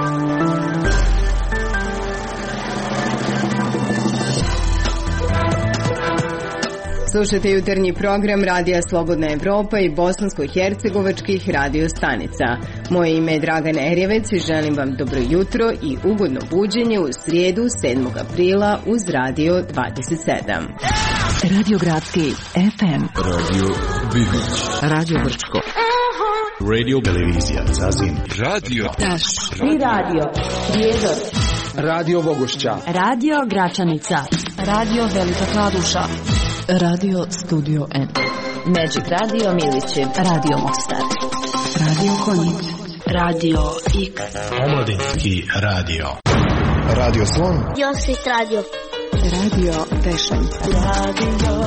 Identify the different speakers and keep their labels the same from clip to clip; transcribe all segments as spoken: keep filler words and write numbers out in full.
Speaker 1: Slušate jutarnji program Radija Slobodna Evropa i bosansko-hercegovačkih radio stanica. Moje ime je Dragan Erjevec i želim vam dobro jutro i ugodno buđenje u srijedu sedmog aprila uz Radio dvadeset sedam.
Speaker 2: Radio Gradski F M.
Speaker 3: Radio Bibić.
Speaker 2: Radio Brčko.
Speaker 3: Radio Televizija Zazim. Radio
Speaker 2: Taš.
Speaker 4: I radio Prijedor.
Speaker 5: Radio Bogošća.
Speaker 4: Radio Gračanica. Radio Velika Kladuša.
Speaker 2: Radio Studio N.
Speaker 4: Magic Radio Milići.
Speaker 2: Radio Mostar. Radio Konjic.
Speaker 4: Radio X.
Speaker 3: Omladinski radio.
Speaker 5: Radio Slon.
Speaker 6: Josip Radio.
Speaker 2: Radio Vešan.
Speaker 4: Radio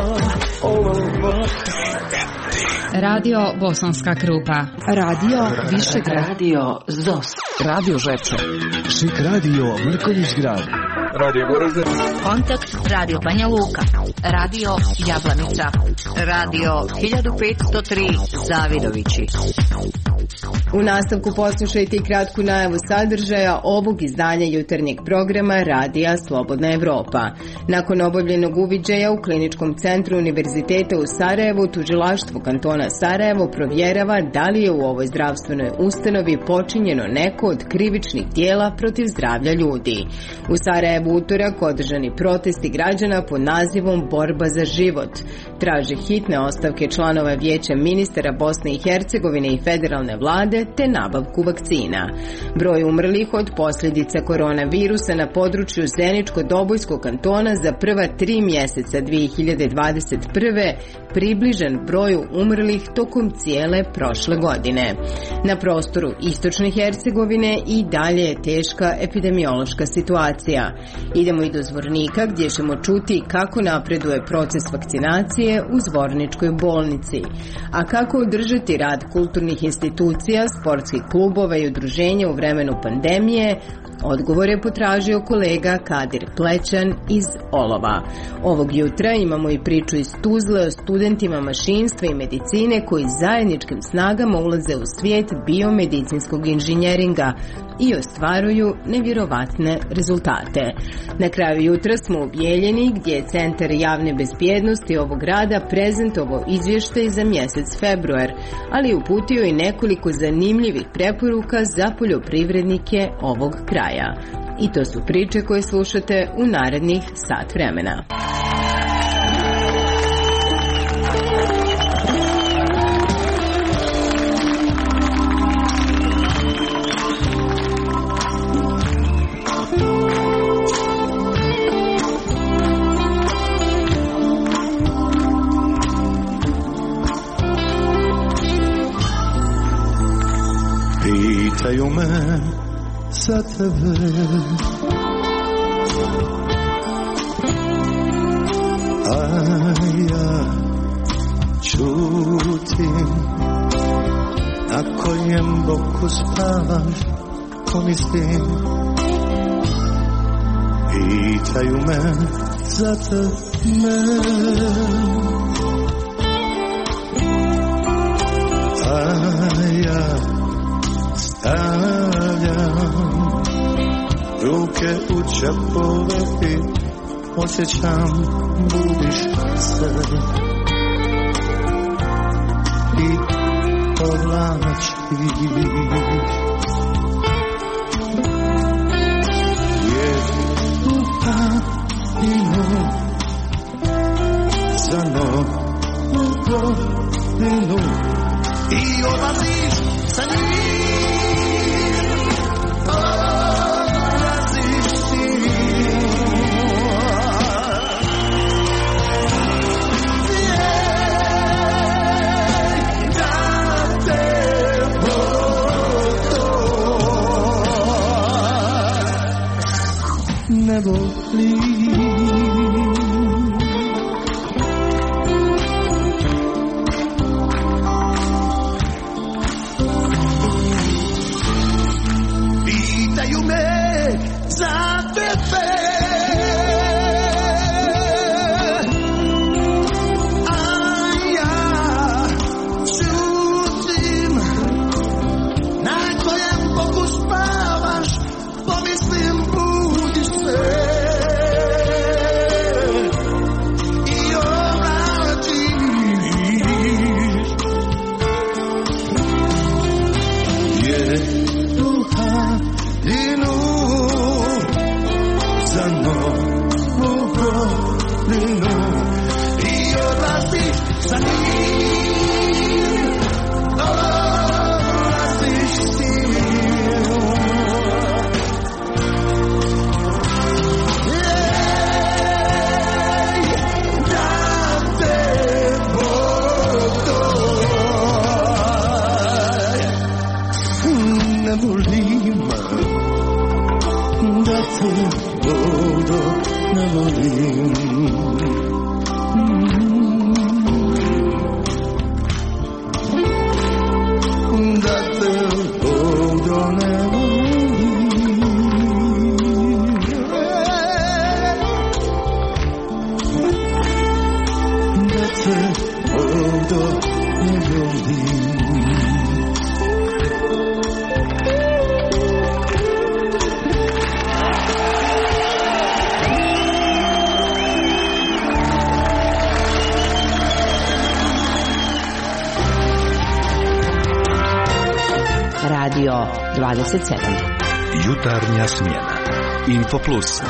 Speaker 7: Radio Bosanska Krupa.
Speaker 2: Radio Višegrad.
Speaker 4: Radio Zos.
Speaker 2: Radio Žepče.
Speaker 5: Šik Radio Mrkonjić Grad.
Speaker 8: Radio Goražde.
Speaker 7: Kontakt Radio Banja Luka. Radio Jablanica. Radio hiljadu petsto tri Zavidovići.
Speaker 1: U nastavku poslušajte i kratku najavu sadržaja ovog izdanja jutarnjeg programa Radija Slobodna Evropa. Nakon obavljenog uviđaja u Kliničkom centru Univerziteta u Sarajevu, tužilaštvo kantona Sarajevo provjerava da li je u ovoj zdravstvenoj ustanovi počinjeno neko od krivičnih djela protiv zdravlja ljudi. U Sarajevu utorak održani protesti građana pod nazivom Borba za život. Traže hitne ostavke članova Vijeća ministara Bosne i Hercegovine i federalne vlade te nabavku vakcina. Broj umrlih od posljedica koronavirusa na području Zeničko-Dobojskog kantona za prva tri mjeseca dvije hiljade dvadeset prve približen broju umrlih tokom cijele prošle godine. Na prostoru istočne Hercegovine i dalje je teška epidemiološka situacija. Idemo i do Zvornika gdje ćemo čuti kako napreduje proces vakcinacije u Zvorničkoj bolnici. A kako održati rad kulturnih institucija, sportskih klubova i udruženja u vremenu pandemije, odgovor je potražio kolega Kadir Plećan iz Olova. Ovog jutra imamo i priču iz Tuzle o studentima mašinstva i medicine koji zajedničkim snagama ulaze u svijet biomedicinskog inženjeringa i ostvaruju nevjerovatne rezultate. Na kraju jutra smo u Bijeljini gdje je Centar javne bezbjednosti ovog grada prezentovao izvještaj za mjesec februar, ali uputio i nekoliko zanimljivih preporuka za poljoprivrednike ovog kraja. I to su priče koje slušate u narednih sat vremena.
Speaker 9: Pitaju me za tebe, a ja čutim. Na kojem boku spavaš, pomislim. Pitaju me za tebe, a ja stavljam ruke u čepove i osjećam budiš se i povlačiš jednu padinu za novu godinu i odlaziš sa njim. Ne voli pitaju me za tebe, a ja čutim. Na kojem boku spavaš, ne volim, da te vodo ne volim. Da te vodo ne volim. Da te vodo ne volim.
Speaker 7: Radio dvadeset sedam.
Speaker 3: Jutarnja smjena. Info Plus.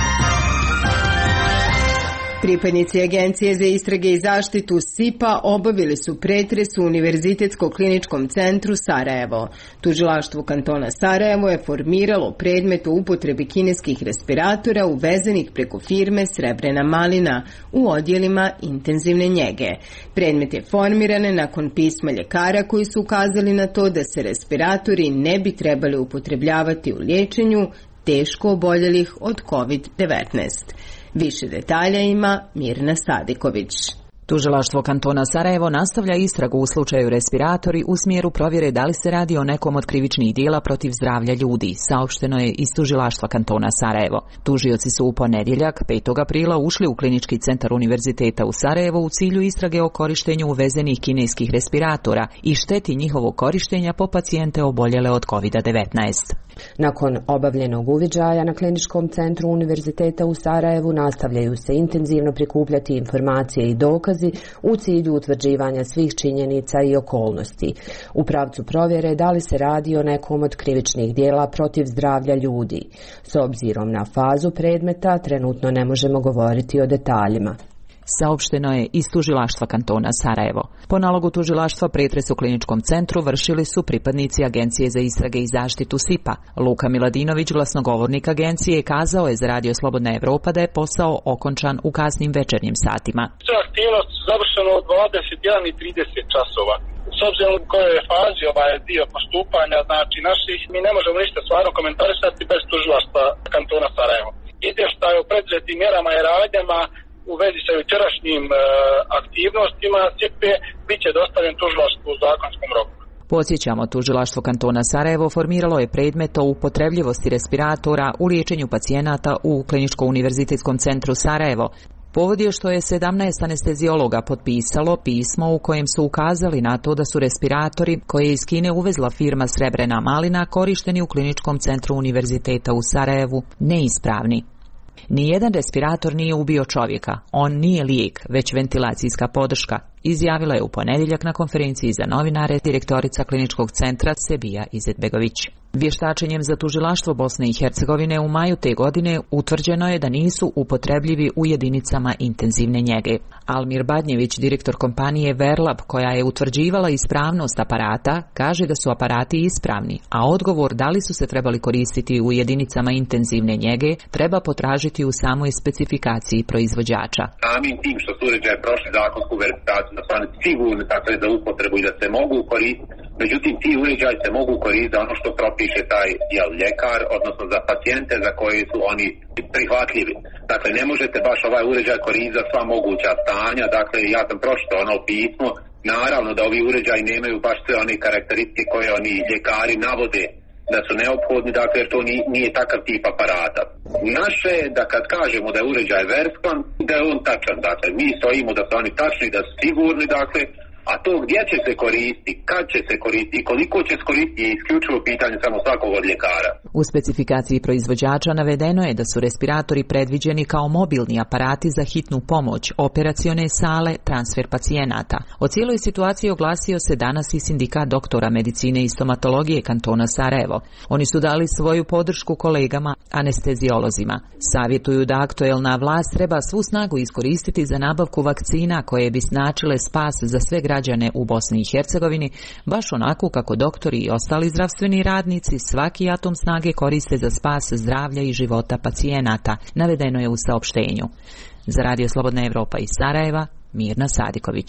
Speaker 1: Pripadnici Agencije za istrage i zaštitu S I P A obavili su pretres u Univerzitetsko-kliničkom centru Sarajevo. Tužilaštvo kantona Sarajevo je formiralo predmet o upotrebi kineskih respiratora uvezenih preko firme Srebrena malina u odjelima intenzivne njege. Predmet je formiran nakon pisma ljekara koji su ukazali na to da se respiratori ne bi trebali upotrebljavati u liječenju teško oboljelih od kovid devetnaest. Više detalja ima Mirna Sadiković.
Speaker 6: Tužilaštvo kantona Sarajevo nastavlja istragu u slučaju respiratori u smjeru provjere da li se radi o nekom od krivičnih dijela protiv zdravlja ljudi, saopšteno je iz Tužilaštva kantona Sarajevo. Tužioci su u ponedjeljak, petog aprila, ušli u klinički centar Univerziteta u Sarajevo u cilju istrage o korištenju uvezenih kineskih respiratora i šteti njihovog korištenja po pacijente oboljele od kovid devetnaest.
Speaker 8: Nakon obavljenog uviđaja na kliničkom centru Univerziteta u Sarajevu nastavljaju se intenzivno prikupljati informacije i dokazi u cilju utvrđivanja svih činjenica i okolnosti. U pravcu provjere da li se radi o nekom od krivičnih dijela protiv zdravlja ljudi. S obzirom na fazu predmeta, trenutno ne možemo govoriti o detaljima.
Speaker 6: Saopšteno je iz Tužilaštva kantona Sarajevo. Po nalogu tužilaštva pretres u kliničkom centru vršili su pripadnici Agencije za istrage i zaštitu S I P A. Luka Miladinović, glasnogovornik agencije, kazao je za Radio Slobodna Evropa da je posao okončan u kasnim večernjim satima.
Speaker 10: Sve aktivnosti su završeno od dvadeset jedan i trideset časova. S obzirom u kojoj je fazi ovaj dio postupanja, znači naših, mi ne možemo ništa stvarno komentarisati bez tužilaštva kantona Sarajevo. Izvještaj o preduzetim mjerama i radnjama u vezi sa jučerašnjim e, aktivnostima S I P A bit će dostavljen tužilaštvu u zakonskom roku.
Speaker 6: Podsjećamo, tužilaštvo kantona Sarajevo formiralo je predmet o upotrebljivosti respiratora u liječenju pacijenata u Kliničko-univerzitetskom centru Sarajevo. Povod je što je sedamnaest anesteziologa potpisalo pismo u kojem su ukazali na to da su respiratori koje je iz Kine uvezla firma Srebrena malina korišteni u Kliničkom centru Univerziteta u Sarajevu neispravni. Nijedan respirator nije ubio čovjeka, on nije lijek, već ventilacijska podrška, izjavila je u ponedjeljak na konferenciji za novinare direktorica kliničkog centra Sebija Izetbegović. Vještačenjem za tužilaštvo Bosne i Hercegovine u maju te godine utvrđeno je da nisu upotrebljivi u jedinicama intenzivne njege. Almir Badnjević, direktor kompanije Verlab, koja je utvrđivala ispravnost aparata, kaže da su aparati ispravni, a odgovor da li su se trebali koristiti u jedinicama intenzivne njege treba potražiti u samoj specifikaciji proizvođača.
Speaker 11: Samim tim što su uređaje prošli zakonsku verifikaciju da su oni sigurni dakle, za upotrebu i da se mogu koristiti, međutim ti uređaji se mogu koristiti ono što propiše taj jel, ljekar, odnosno za pacijente za koje su oni prihvatljivi. Dakle, ne možete baš ovaj uređaj koristiti za sva moguća stanja, dakle ja sam pročitao ono pismo, naravno da ovi uređaji nemaju baš sve one karakteristike koje oni ljekari navode da su neophodni, dakle jer to nije, nije takav tip aparata. Naše je da kad kažemo da je uređaj verskan, da je on tačan, dakle mi stojimo da su oni tačni, da su sigurni, dakle, a to gdje će se koristiti, kad će se koristiti i koliko će se koristiti je isključivo pitanje samo svakog od ljekara.
Speaker 6: U specifikaciji proizvođača navedeno je da su respiratori predviđeni kao mobilni aparati za hitnu pomoć, operacione sale, transfer pacijenata. O cijeloj situaciji oglasio se danas i sindikat doktora medicine i stomatologije kantona Sarajevo. Oni su dali svoju podršku kolegama anesteziolozima. Savjetuju da aktuelna vlast treba svu snagu iskoristiti za nabavku vakcina koje bi značile spas za sve građane u Bosni i Hercegovini, baš onako kako doktori i ostali zdravstveni radnici svaki atom snage koriste za spas zdravlja i života pacijenata, navedeno je u saopštenju. Za Radio Slobodna Evropa iz Sarajeva, Mirna Sadiković.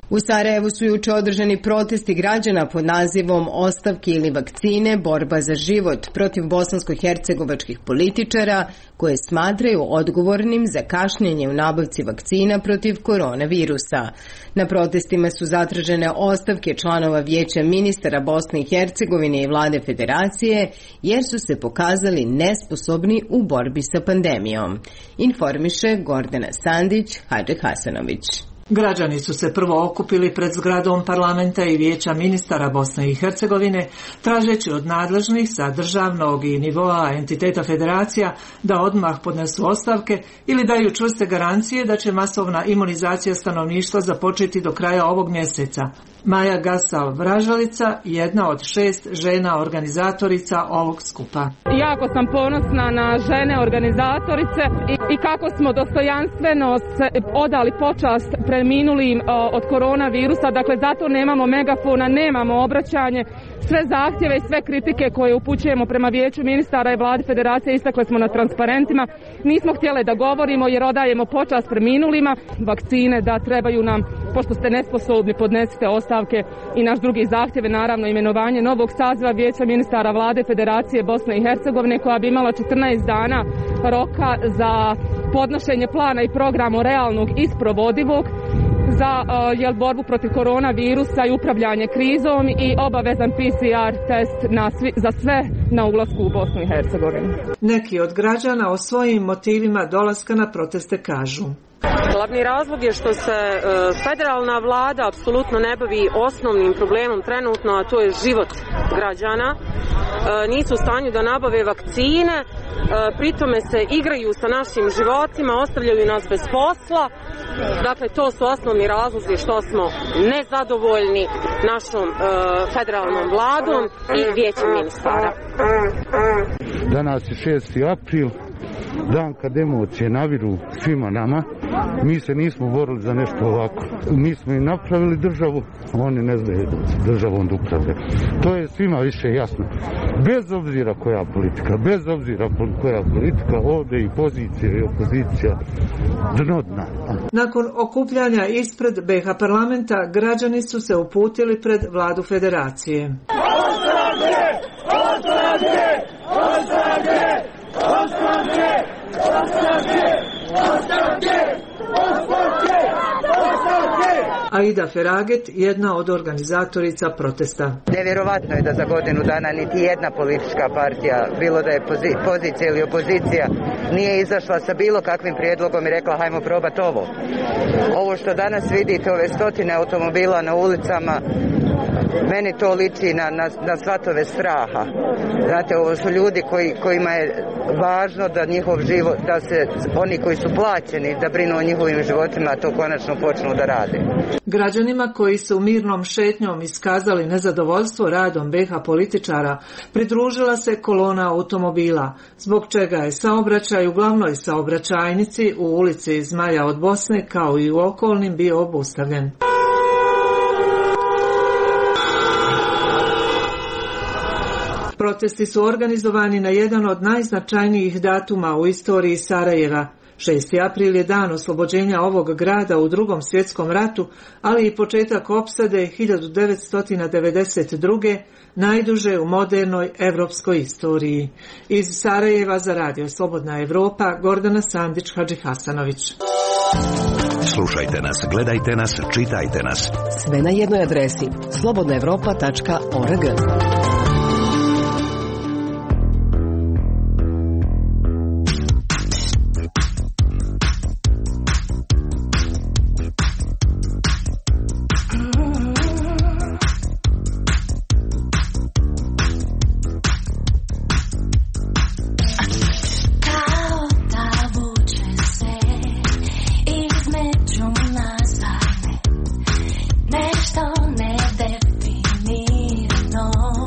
Speaker 1: U Sarajevu su juče održani protesti građana pod nazivom Ostavke ili vakcine, borba za život protiv bosansko-hercegovačkih političara koje smatraju odgovornim za kašnjenje u nabavci vakcina protiv koronavirusa. Na protestima su zatražene ostavke članova Vijeća ministara Bosne i Hercegovine i vlade Federacije jer su se pokazali nesposobni u borbi sa pandemijom. Informiše Gordana Sandić, Hadži Hasanović.
Speaker 12: Građani su se prvo okupili pred zgradom parlamenta i Vijeća ministara Bosne i Hercegovine, tražeći od nadležnih sa državnog i nivoa entiteta federacija da odmah podnesu ostavke ili daju čvrste garancije da će masovna imunizacija stanovništva započeti do kraja ovog mjeseca. Maja Gasal Vražalica, jedna od šest žena organizatorica ovog skupa.
Speaker 13: Jako sam ponosna na žene organizatorice i, i kako smo dostojanstveno se odali počast preminulim od koronavirusa, dakle zato nemamo megafona, nemamo obraćanje, sve zahtjeve i sve kritike koje upućujemo prema Vijeću ministara i vladi Federacije istakle smo na transparentima. Nismo htjeli da govorimo jer odajemo počast preminulima, vakcine da trebaju nam, pošto ste nesposobni, podnesite ostavke i naš drugi zahtjeve, naravno imenovanje novog saziva Vijeća ministara vlade Federacije Bosne i Hercegovine koja bi imala četrnaest dana roka za podnošenje plana i programa realnog i sprovodivog za uh, jel, borbu protiv koronavirusa i upravljanje krizom i obavezan P C R test na svi, za sve na ulasku u Bosnu i Hercegovinu.
Speaker 12: Neki od građana o svojim motivima dolaska na proteste kažu.
Speaker 14: Glavni razlog je što se e, federalna vlada apsolutno ne bavi osnovnim problemom trenutno, a to je život građana. E, nisu u stanju da nabave vakcine, e, pritome se igraju sa našim životima, ostavljaju nas bez posla. Dakle, to su osnovni razlozi što smo nezadovoljni našom e, federalnom vladom i Vijećem ministara.
Speaker 15: Danas je šesti april. Dan kad emocije naviru svima nama, mi se nismo borili za nešto ovako. Mi smo i napravili državu, oni ne znaju državom da upravljaju. To je svima više jasno. Bez obzira koja politika, bez obzira koja politika, ovdje i pozicija i opozicija dno dna.
Speaker 12: Nakon okupljanja ispred B iH parlamenta, građani su se uputili pred vladu Federacije.
Speaker 9: Ostavke! Ostavke! Ostavke! Ostavke! Ostavke! Ostavke! Ostavke! Ostavke!
Speaker 12: Aida Feraget, jedna od organizatorica protesta.
Speaker 16: Nevjerovatno je da za godinu dana niti jedna politička partija, bilo da je pozicija ili opozicija, nije izašla sa bilo kakvim prijedlogom i rekla hajmo probati ovo. Ovo što danas vidite, ove stotine automobila na ulicama, meni to liči na, na, na svatove straha. Znate, ovo su ljudi koji, kojima je važno da njihov život, da se oni koji su plaćeni da brinu o njihovim životima, to konačno počnu da rade.
Speaker 12: Građanima koji su mirnom šetnjom iskazali nezadovoljstvo radom B iH političara pridružila se kolona automobila, zbog čega je saobraćaj u glavnoj saobraćajnici u ulici Zmaja od Bosne kao i u okolnim bio obustavljen. Protesti su organizovani na jedan od najznačajnijih datuma u istoriji Sarajeva. šesti april je dan oslobođenja ovog grada u Drugom svjetskom ratu, ali i početak opsade hiljadu devetsto devedeset druge najduže u modernoj evropskoj istoriji. Iz Sarajeva za Radio Slobodna Evropa, Gordana Sandić, Hadži Hasanović.
Speaker 3: Slušajte nas, gledajte nas, čitajte nas.
Speaker 2: Sve na jednoj adresi slobodna evropa tačka org.
Speaker 17: Nešto nedefinirano.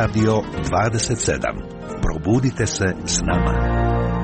Speaker 3: Radio dvadeset sedam. Probudite se s nama.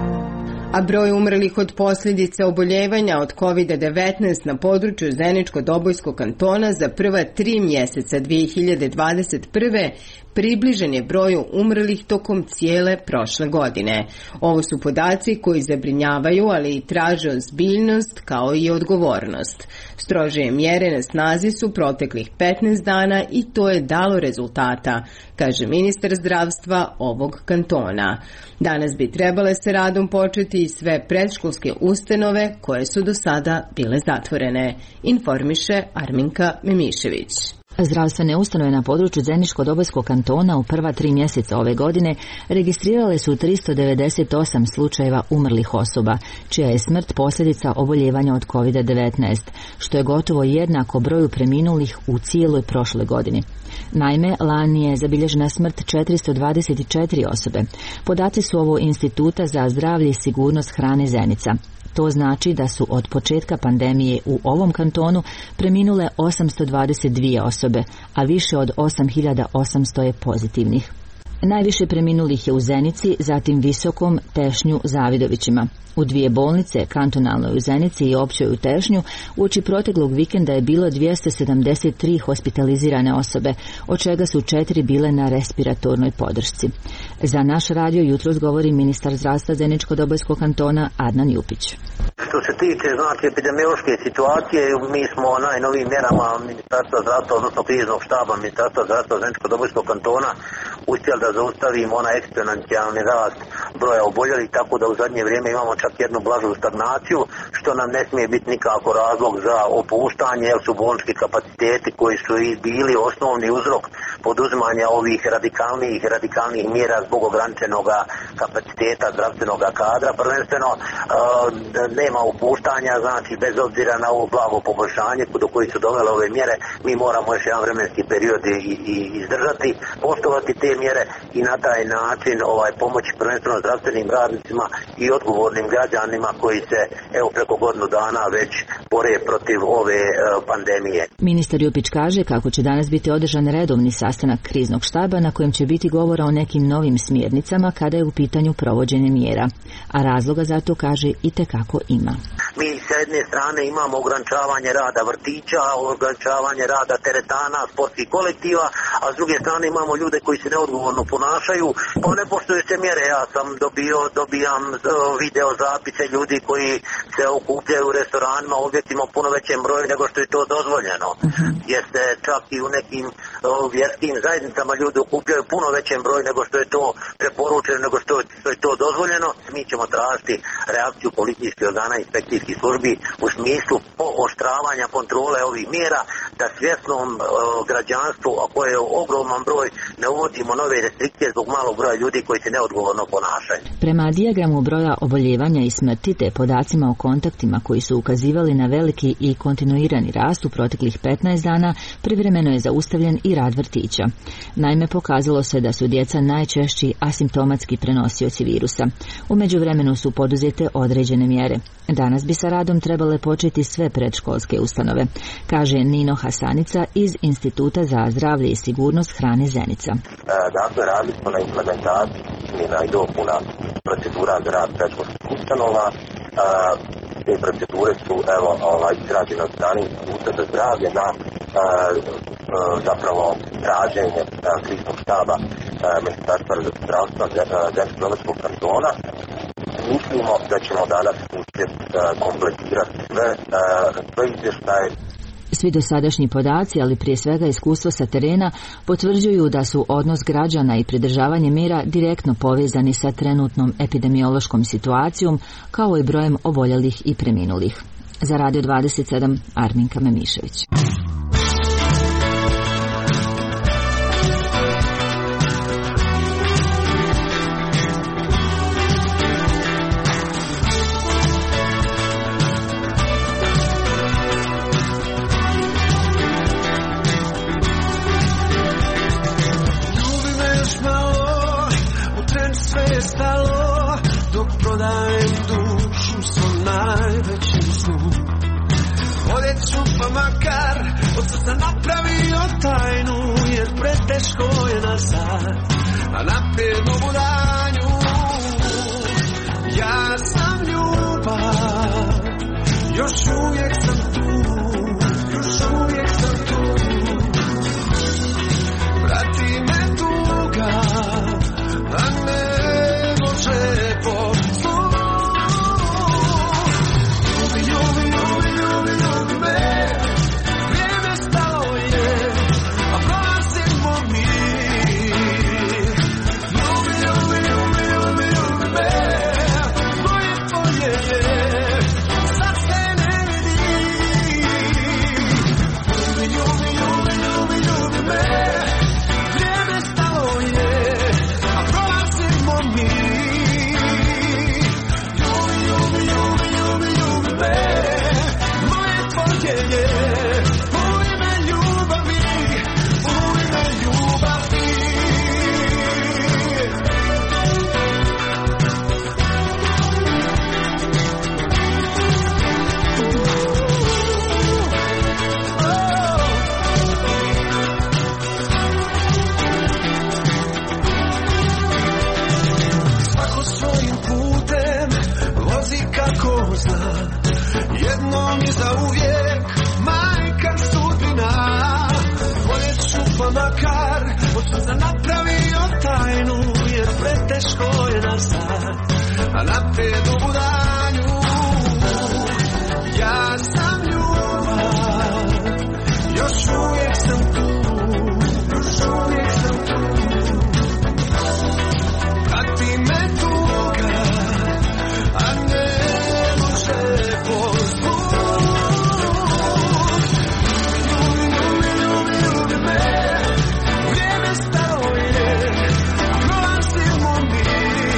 Speaker 1: A broj umrlih od posljedica oboljevanja od kovid devetnaest na području Zeničko-Dobojskog kantona za prva tri mjeseca dvije hiljade dvadeset prve približen je broju umrlih tokom cijele prošle godine. Ovo su podaci koji zabrinjavaju, ali i traže ozbiljnost kao i odgovornost. Strožije mjere na snazi su proteklih petnaest dana i to je dalo rezultata, kaže ministar zdravstva ovog kantona. Danas bi trebale sa radom početi i sve predškolske ustanove koje su do sada bile zatvorene, informiše Arminka Memišević.
Speaker 17: Zdravstvene ustanove na području Zeničko-Dobojskog kantona u prva tri mjeseca ove godine registrirale su tristo devedeset osam slučajeva umrlih osoba, čija je smrt posljedica oboljevanja od kovid devetnaest, što je gotovo jednako broju preminulih u cijeloj prošloj godini. Naime, lani je zabilježena smrt četiristo dvadeset četiri osobe. Podaci su ovo Instituta za zdravlje i sigurnost hrane Zenica. To znači da su od početka pandemije u ovom kantonu preminule osamsto dvadeset dvije osobe, a više od osam hiljada osamsto je pozitivnih. Najviše preminulih je u Zenici, zatim Visokom, Tešnju, Zavidovićima. U dvije bolnice, kantonalnoj u Zenici i općoj u Tešnju, uoči proteklog vikenda je bilo dvjesto sedamdeset tri hospitalizirane osobe, od čega su četiri bile na respiratornoj podršci. Za naš radio jutros govori ministar zdravstva Zeničko-Dobojskog kantona Adnan Jupić.
Speaker 18: Što se tiče znači epidemiološke situacije, mi smo najnovijim mjerama Ministarstva zdravstva, odnosno kriznog štaba Ministarstva zdravstva Zeničko-Dobojskog kantona uspjeli da zaustavimo onaj eksponencijalni rast broja oboljelih, tako da u zadnje vrijeme imamo čak jednu blažu stagnaciju, što nam ne smije biti nikako razlog za opuštanje, jer su bolnički kapaciteti koji su i bili osnovni uzrok poduzimanja ovih radikalnih radikalnih mjera zbog ograničenog kapaciteta zdravstvenog kadra, prvenstveno e, nema opuštanja, znači bez obzira na ovo blago poboljšanje do koji su dovele ove mjere, mi moramo još jedan vremenski period i, i izdržati, poštovati te mjere i na taj način ovaj pomoći prvenstveno zdravstvenim radnicima i odgovornim građanima koji se evo preko godinu dana već bore protiv ove e, pandemije.
Speaker 17: Ministar Jupić kaže kako će danas biti održan redovni sastanak kriznog štaba na kojem će biti govora o nekim novim smjernicama kada je u pitanju provođenje mjera, a razloga za to kaže itekako ima.
Speaker 18: Mi s jedne strane imamo ograničavanje rada vrtića, ograničavanje rada teretana, sportskih kolektiva, a s druge strane imamo ljude koji se neodgovorno ponašaju, pa ne poštuju se mjere. Ja sam dobio, dobijam video zapise ljudi koji se okupljaju u restoranima, objektima u puno većem broju nego što je to dozvoljeno. Uh-huh. Jer se čak i u nekim o, vjerskim zajednicama ljudi okupljaju puno većem broju nego što je to preporučeno, nego što, što je to dozvoljeno. Mi ćemo tražiti reakciju policijskih organa i inspekcijskih službi u smislu pooštravanja kontrole ovih mjera, da svjesnom o, građanstvu, a koje je ogroman broj, ne uvodimo nove restrikcije zbog malog broja ljudi koji se neodgovorno ponašaju.
Speaker 17: Prema dijagramu broja oboljevanja i smrti te podacima o kontaktima koji su ukazivali na veliki i kontinuirani rast u proteklih petnaest dana, privremeno je zaustavljen i rad vrtića. Naime, pokazalo se da su djeca najčešći asimptomatski prenosioci virusa. U međuvremenu su poduzete određene mjere. Danas bi sa radom trebale početi sve predškolske ustanove, kaže Nino Hasanica iz Instituta za zdravlje i sigurnost hrane Zenica.
Speaker 18: Dakle, radili smo na implementaciji izmjena i dopuna procedura za rad predškolskih ustanova. Te procedure su evo ovaj izrađene od strane Instituta za zdravlje na a, a, zapravo traženje kriznog štaba Ministarstva zdravstva Zeničko-Dobojskog kantona. Mislimo da ćemo danas uspjeti kompletirati sve, sve izvještaje.
Speaker 17: Svi dosadašnji podaci, ali prije svega iskustvo sa terena, potvrđuju da su odnos građana i pridržavanje mjera direktno povezani sa trenutnom epidemiološkom situacijom, kao i brojem oboljelih i preminulih. Za Radio dvadeset sedam, Arminka Memišević.
Speaker 9: ću pa makar od srca napravio tajnu, jer preteško je na sad, a naprijed u budanju. Ja sam ljubav, još uvijek sam tu, još uvijek sam tu. Prati me tuga, a ne može po zlu. Ljubi, ljubi, ljubi, ljubi, ljubi me, vrijeme stalo je, a prolazimo mi. Ljubi, ljubi, ljubi, ljubi, ljubi me, moje polje je, sad se ne vidi. Ljubi, ljubi, ljubi, ljubi, ljubi me, vrijeme stalo je, a prolazimo mi. Ljubi, ljubi, ljubi, ljubi, ljubi me, moje polje je, u ime ljubavi, u ime ljubavi. Svako svojim putem vozi kako zna, jednom je zauvijek majka sudbina. Bolje ću pa makar od srca napravio tajnu, jer preteško je na sad, a naprijed u budanju. Ja sam ljubav, još uvijek sam tu, još uvijek sam tu. Prati me tuga, a ne može po zlu. Ljubi, ljubi, ljubi, ljubi me, vrijeme stalo je, a prolazimo mi.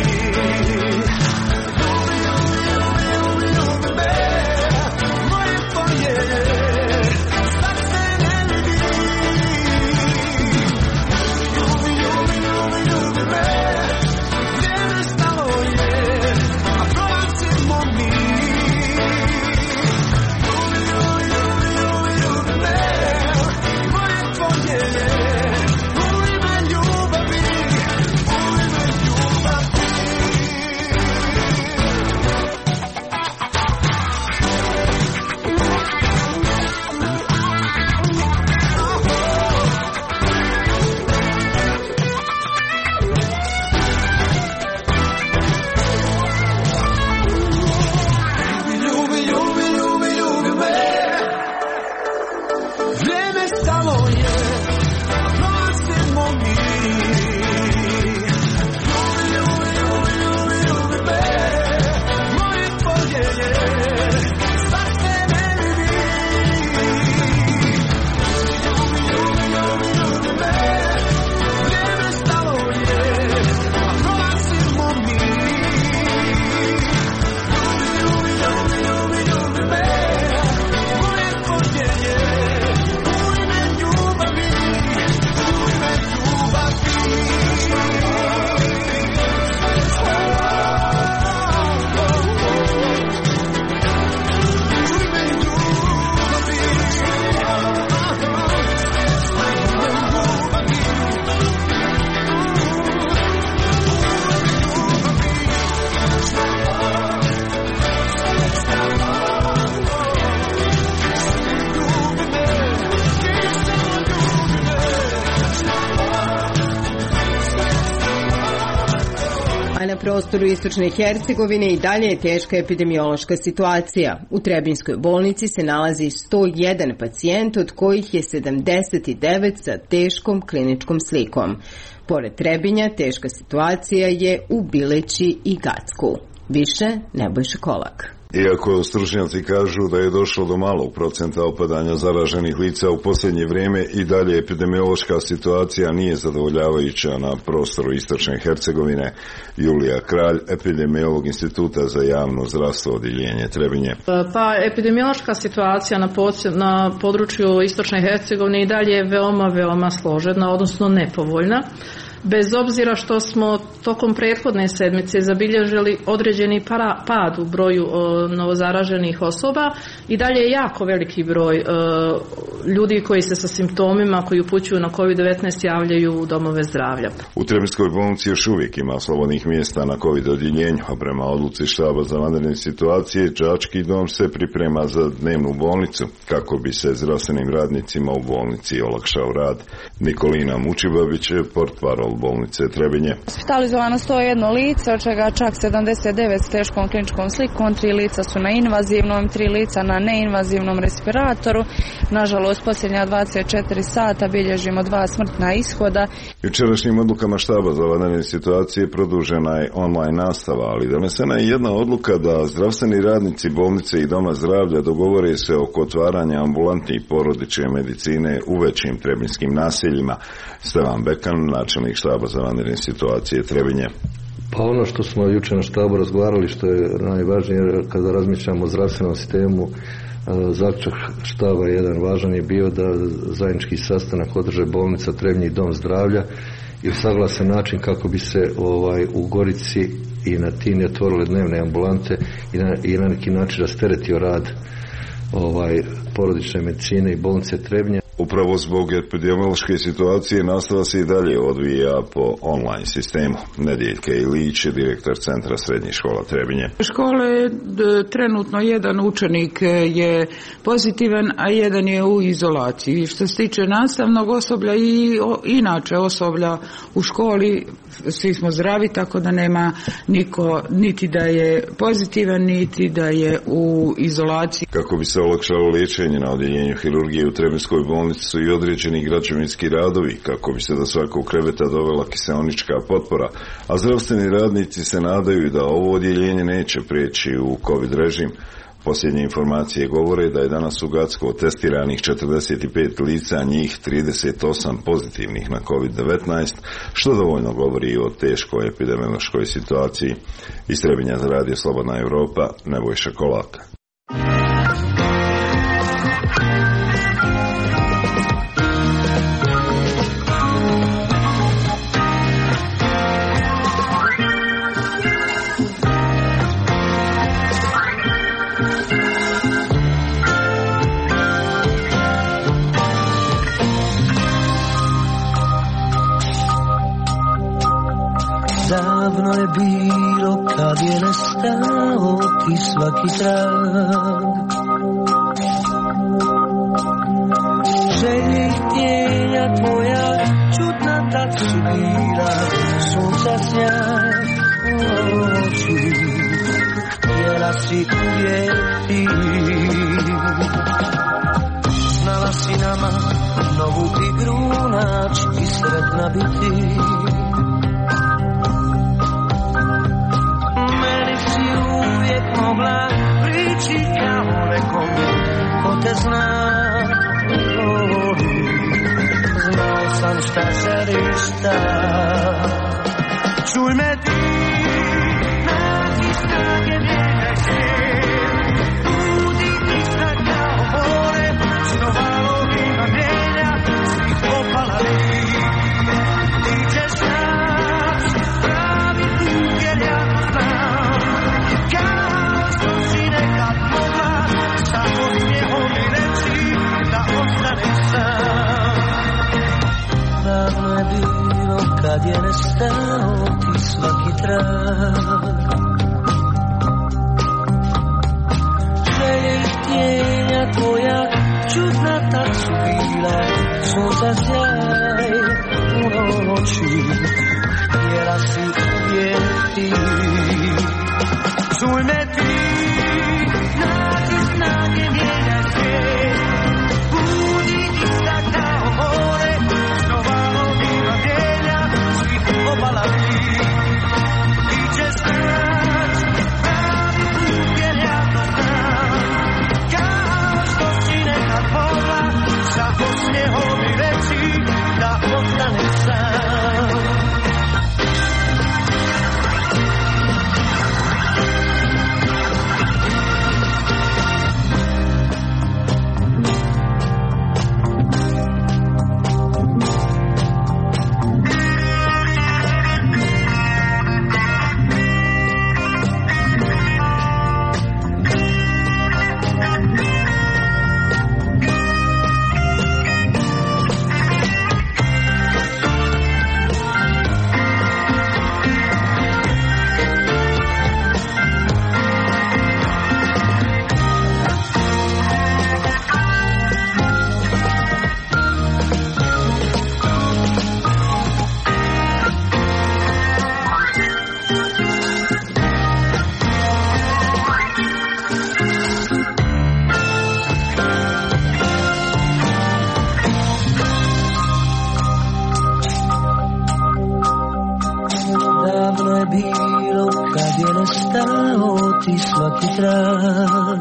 Speaker 9: Ljubi, ljubi, ljubi, ljubi, ljubi me, moje polje je, sad se ne vidi. Ljubi, ljubi, ljubi, ljubi me, vrijeme stalo je, a prolazimo mi. Ljubi, ljubi, ljubi, ljubi, ljubi me, moje polje je, u ime ljubavi, u ime ljubavi. Ljubi, ljubi, ljubi, ljubi me, vrijeme stalo je, a prolazimo mi. Ljubi, ljubi, ljubi, ljubi, ljubi me, moje polje je, sad se ne vidi. Ljubi, ljubi, ljubi, ljubi me, vrijeme stalo je, a prolazimo mi. Ljubi, ljubi, ljubi, ljubi me, moje polje je, u ime ljubavi, u ime ljubavi.
Speaker 1: A na prostoru istočne Hercegovine i dalje je teška epidemiološka situacija. U Trebinjskoj bolnici se nalazi sto jedan pacijent, od kojih je sedamdeset devet sa teškom kliničkom slikom. Pored Trebinja, teška situacija je u Bileći i Gacku. Više Nebojša Kolak.
Speaker 19: Iako stručnjaci kažu da je došlo do malog procenta opadanja zaraženih lica u posljednje vrijeme, i dalje epidemiološka situacija nije zadovoljavajuća na prostoru istočne Hercegovine. Julija Kralj, epidemiolog Instituta za javno zdravstvo odjeljenje Trebinje.
Speaker 20: Pa epidemiološka situacija na, na području istočne Hercegovine i dalje je veoma, veoma složena, odnosno nepovoljna. bez obzira što smo tokom prethodne sedmice zabilježili određeni para, pad u broju o, novozaraženih osoba, i dalje je jako veliki broj o, ljudi koji se sa simptomima koji upućuju na kovid devetnaest javljaju u domove zdravlja.
Speaker 19: U Trebinskoj bolnici još uvijek ima slobodnih mjesta na covid odjeljenju, a prema odluci štaba za vanredne situacije Đački dom se priprema za dnevnu bolnicu kako bi se zdravstvenim radnicima u bolnici olakšao rad. Nikolina Mučibabić je portparol bolnice Trebinje.
Speaker 21: Hospitalizovano sto jedno lice, od čega čak sedamdeset devet s teškom kliničkom slikom, tri lica su na invazivnom, tri lica na neinvazivnom respiratoru. Nažalost, posljednja dvadeset četiri sata bilježimo dva smrtna ishoda.
Speaker 19: Jučerašnjim odlukama štaba za vanredne situacije produžena je online nastava, ali donesena je jedna odluka da zdravstveni radnici bolnice i doma zdravlja dogovore se oko otvaranja ambulanti porodične medicine u većim trebinskim naseljima. Stevan Bekan, načelnik štaba za vanredne situacije Trebinje.
Speaker 22: Pa ono što smo jučer na štabu razgovarali, što je najvažnije kada razmišljamo o zdravstvenom sistemu, zaključak štaba jedan važan je bio da zajednički sastanak održe bolnica Trebinje i dom zdravlja i usaglasen način kako bi se ovaj u Gorici i na Tini otvorile dnevne ambulante i na, i na neki način rasteretio rad ovaj porodične medicine i bolnice Trebinje.
Speaker 19: Upravo zbog epidemiološke situacije nastava se i dalje odvija po online sistemu. Nedjeljka Ilić je direktor Centra srednjih škola Trebinje.
Speaker 23: Škole trenutno jedan učenik je pozitivan, a jedan je u izolaciji. Što se tiče nastavnog osoblja i inače osoblja u školi, svi smo zdravi, tako da nema niko niti da je pozitivan, niti da je u izolaciji.
Speaker 19: Kako bi se olakšalo liječenje na odjeljenju hirurgije u Trebinskoj bolnici su i određeni građevinski radovi kako bi se do svakog kreveta dovela kiseonička potpora, a zdravstveni radnici se nadaju da ovo odjeljenje neće prijeći u covid režim. Posljednje informacije govore da je danas u Gacko testiranih četrdeset pet lica, njih trideset osam pozitivnih na kovid devetnaest, što dovoljno govori o teškoj epidemiološkoj situaciji. Iz Trebinja za Radio Slobodna Evropa, Nebojša Kolaka.
Speaker 9: Davno je bilo kad je nestao ti svaki trag, želje i htjenja tvoja čudna tad su bila, sunca sjaj u oči, htjela si uvijek ti, znala si nama novu igru naći i sretna biti. Mogla prići kao nekom ko te zna, oh, znao sam šta želiš, šta čuj me ti, nađi snage mijenjaj se, budi ista kao more, što valovima mijenja svih opala li, ti ćeš naći pravi put jer ja to znam. Davno je bilo kad je nestao ti svaki trag, želje i htjenja tvoja čudna tad su bila, sunca sjaj u noći, htjela si uvijek ti, čuj me ti, nađi snage mijenjaj se, budi ista kao more, što valovima mijenja svih obala li, ti ćeš naći pravi put jer ja to znam, kao što si nekad mogla sa osmijehom mi reći da ostaneš sam.
Speaker 4: malo kad je nestao ti svaki trag.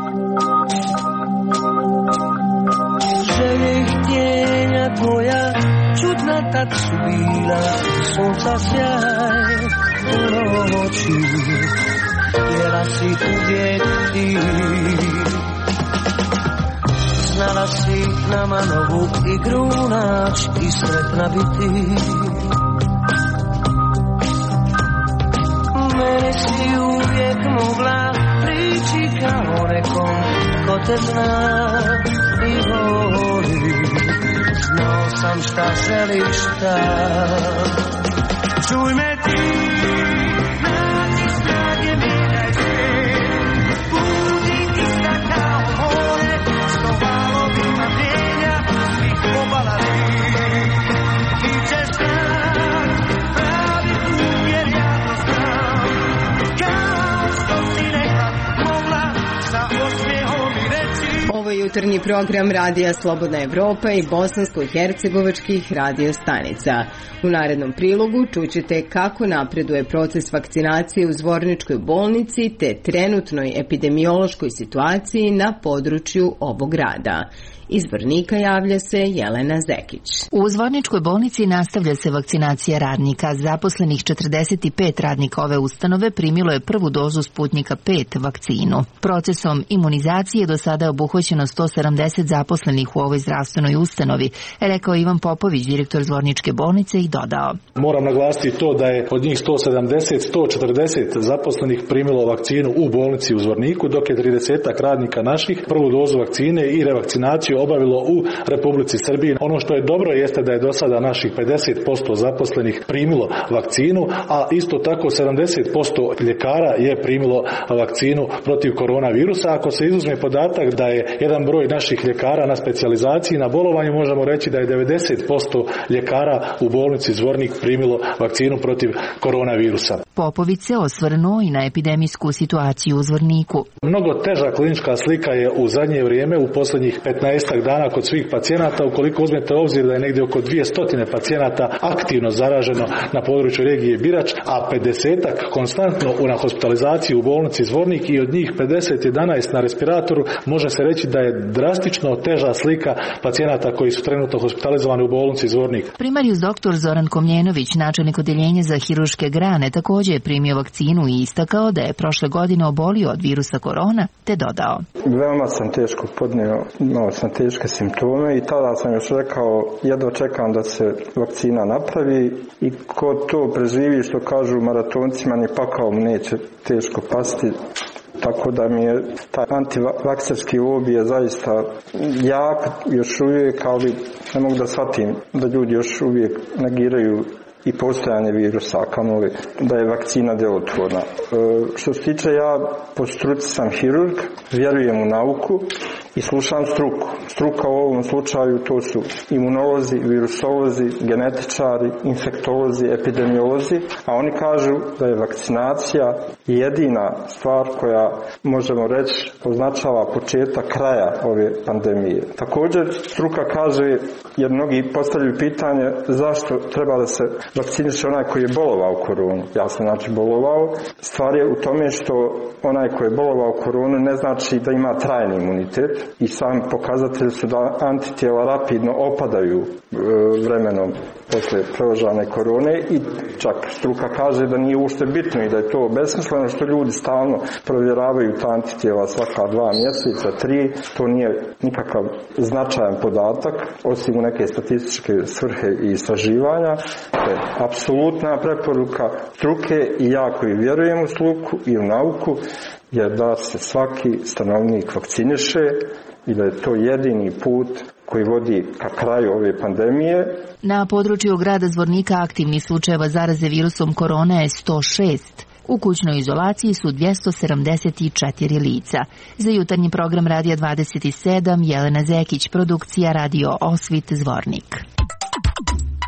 Speaker 4: Želje i htjenja tvoja čudna tad su bila, sunca sjaj u noći, htjela si uvijek ti. Znala si nama novu igru naći i sretna biti. Meni si uvijek mogla prići kao nekom ko te zna i voli. Znao sam šta želiš tam. Čuj me ti, nađi snage, mijenjaj se. Budi ista kao more, sto valovima mijenja svih obala li. Ti ćeš znat pravi put jer ja to znam. Kao što si nekad mogla sa osmijehom i reći.
Speaker 1: Ovo je jutarnji program Radija Slobodna Evropa i bosansko-hercegovačkih radio stanica. U narednom prilogu čućete kako napreduje proces vakcinacije u Zvorničkoj bolnici te trenutnoj epidemiološkoj situaciji na području ovog grada. Iz Zvornika javlja se Jelena Zekić.
Speaker 5: U Zvorničkoj bolnici nastavlja se vakcinacija radnika. Zaposlenih četrdeset pet radnika ove ustanove primilo je prvu dozu Sputnjika pet vakcinu. Procesom imunizacije do sada je obuhvaćeno sto sedamdeset zaposlenih u ovoj zdravstvenoj ustanovi, rekao Ivan Popović, direktor Zvorničke bolnice, i dodao.
Speaker 7: Moram naglasiti to da je od njih sto sedamdeset sto četrdeset zaposlenih primilo vakcinu u bolnici u Zvorniku, dok je trideset radnika naših prvu dozu vakcine i revakcinaciju obavilo u Republici Srbiji. Ono što je dobro jeste da je do sada naših pedeset posto zaposlenih primilo vakcinu, a isto tako sedamdeset posto ljekara je primilo vakcinu protiv koronavirusa. Ako se izuzme podatak da je jedan broj naših ljekara na specijalizaciji na bolovanju, možemo reći da je devedeset posto ljekara u bolnici Zvornik primilo vakcinu protiv koronavirusa.
Speaker 5: Popović se osvrnuo i na epidemijsku situaciju u Zvorniku.
Speaker 7: Mnogo teža klinička slika je u zadnje vrijeme, u posljednjih petnaest dana kod svih pacijenata, ukoliko uzmete obzir da je negdje oko dvjesto pacijenata aktivno zaraženo na području regije Birač, a pedesetak konstantno na hospitalizaciji u bolnici Zvornik i od njih pedeset jedanaest na respiratoru, može se reći da je drastično teža slika pacijenata koji su trenutno hospitalizovani u bolnici Zvornik.
Speaker 5: Primarijus doktor Zoran Komljenović, načelnik odeljenja za hirurške grane, također je primio vakcinu i istakao da je prošle godine obolio od virusa korona, te dodao.
Speaker 24: Veoma sam teško podnio, imao sam teške simptome i tada sam još rekao, jedva čekam da se vakcina napravi i ko to preživi, što kažu maratoncima, ni pakao mu neće teško pasti. Tako da mi je taj antivakserski lobby je zaista jak još uvijek, ali ne mogu da shvatim da ljudi još uvijek negiraju i postojanje virusa, kamoli da je vakcina djelotvorna. E, što se tiče, ja po struci sam hirurg, vjerujem u nauku i slušam struku. Struka u ovom slučaju to su imunolozi, virusolozi, genetičari, infektolozi, epidemiolozi, a oni kažu da je vakcinacija jedina stvar koja, možemo reći, označava početak kraja ove pandemije. Također, struka kaže, jer mnogi postavljaju pitanje zašto treba da se vakciniše onaj koji je bolovao koronu. Ja sam znači bolovao. Stvar je u tome što onaj koji je bolovao koronu ne znači da ima trajni imunitet i sami pokazatelji su da antitijela rapidno opadaju e, vremenom posle preložene korone i čak struka kaže da nije uopšte bitno i da je to besmisleno što ljudi stalno provjeravaju ta antitijela svaka dva mjeseca, tri. To nije nikakav značajan podatak osim u neke statističke svrhe i istraživanja. To je apsolutna preporuka struke i ja koji vjerujem u struku i u nauku je da se svaki stanovnik vakciniše i da je to jedini put koji vodi ka kraju ove pandemije.
Speaker 5: Na području grada Zvornika aktivnih slučajeva zaraze virusom korona je sto šest. U kućnoj izolaciji su dvjesto sedamdeset četiri lica. Za jutarnji program Radija dvadeset sedam Jelena Zekić, produkcija Radio Osvit Zvornik.